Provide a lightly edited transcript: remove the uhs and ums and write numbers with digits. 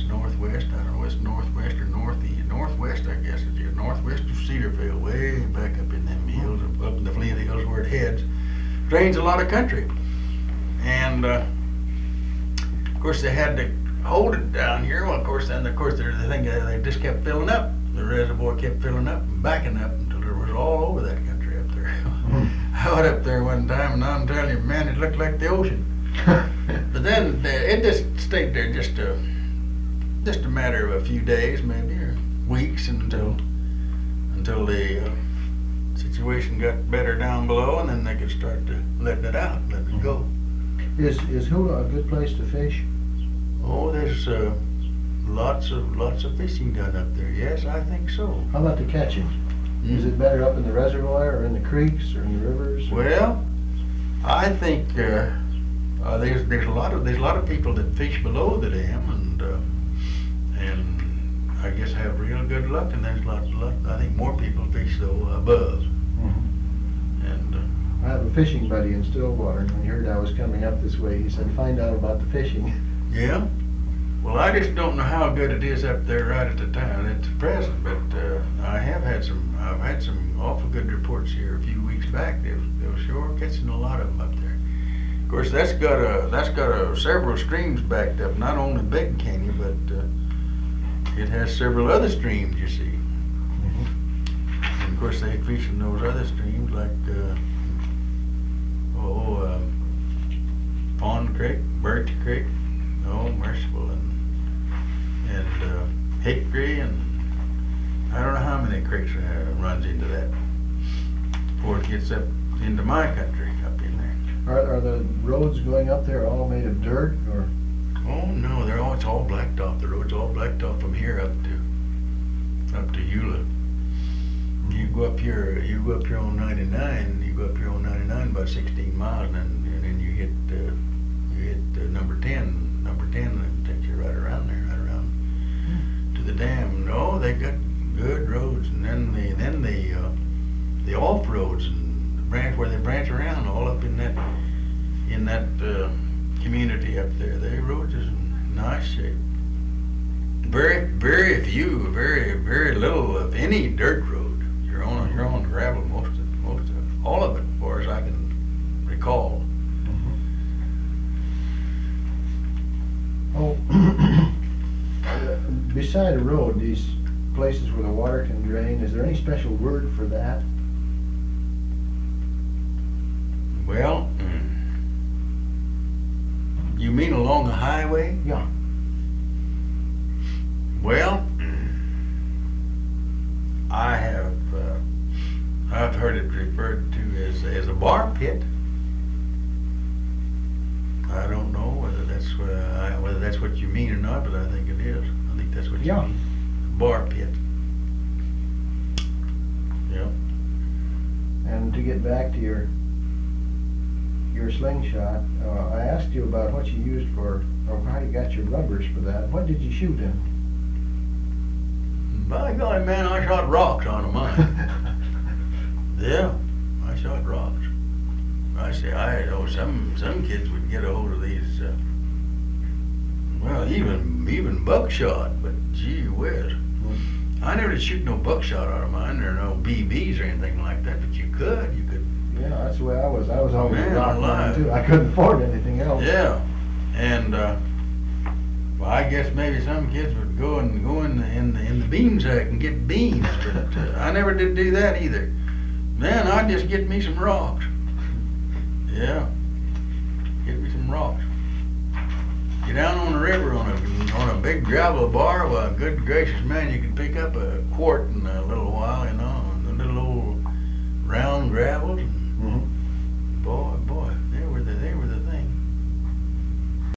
northwest. I don't know, it's northwest or northeast. Northwest, I guess it is. Northwest of Cedarville, way back up in them hills, up in the Flint Hills where it heads. Drains a lot of country. And, of course, they had to hold it down here. Well, of course, the thing, they just kept filling up. The reservoir kept filling up and backing up until it was all over that country up there. I went up there one time, and I'm telling you, man, it looked like the ocean. But then it just stayed there just a matter of a few days, maybe, or weeks, until the situation got better down below, and then they could start to letting it out, letting it go. Is Hula a good place to fish? Oh, there's lots of fishing done up there. Yes, I think so. How about the catching? Is it better up in the reservoir or in the creeks or in the rivers? Well, I think there's a lot of people that fish below the dam and I guess have real good luck, and there's a lot. I think more people fish though above. Mm-hmm. And I have a fishing buddy in Stillwater, and when he heard I was coming up this way, he said, "Find out about the fishing." yeah. Well, I just don't know how good it is up there right at the time at the present, but I've had some awful good reports here a few weeks back. They were sure catching a lot of them up there. Of course, that's got several streams backed up, not only Big Canyon, but it has several other streams, you see. Mm-hmm. And of course, they fish in those other streams like Pond Creek, Birch Creek, Merciful, and Hickory, and I don't know how many creeks runs into that before it gets up into my country up in there. Are the roads going up there all made of dirt, or? Oh no, it's all blacktop. The road's all blacktop from here up to Eula. You go up here on 99. You go up here on 99 about 16 miles, and then you hit number 10. Number 10, and it takes you right around there, right around to the dam. No, they got good roads, and then the off roads and the branch where they branch around all up in that community up there. The roads is in nice shape. Very few, very little of any dirt road. You're on gravel most of all of it, as far as I can recall. Oh, beside a road, these places where the water can drain, is there any special word for that? Well, you mean along a highway? Yeah. Well, I've heard it referred to as a bar pit. I don't know whether that's what you mean or not, but I think it is. I think that's what you mean. Bar pit. Yeah. And to get back to your slingshot, I asked you about what you used for, or how you got your rubbers for that. What did you shoot in? By golly, man, I shot rocks on mine. Yeah, I shot rocks. I say, I know some kids would get a hold of these, well, even buckshot, but gee whiz. I never did shoot no buckshot out of mine, or no BBs or anything like that, but you could. Yeah, that's the way I was. I was always Man, a rock alive. man too. I couldn't afford anything else. Yeah, and well, I guess maybe some kids would go in the beam sack and get beans, but I never did do that either. Man, I'd just get me some rocks. Yeah, get me some rocks. Get down on the river on a big gravel bar. Well, good gracious, man, you can pick up a quart in a little while, the little old round gravels. Mm-hmm.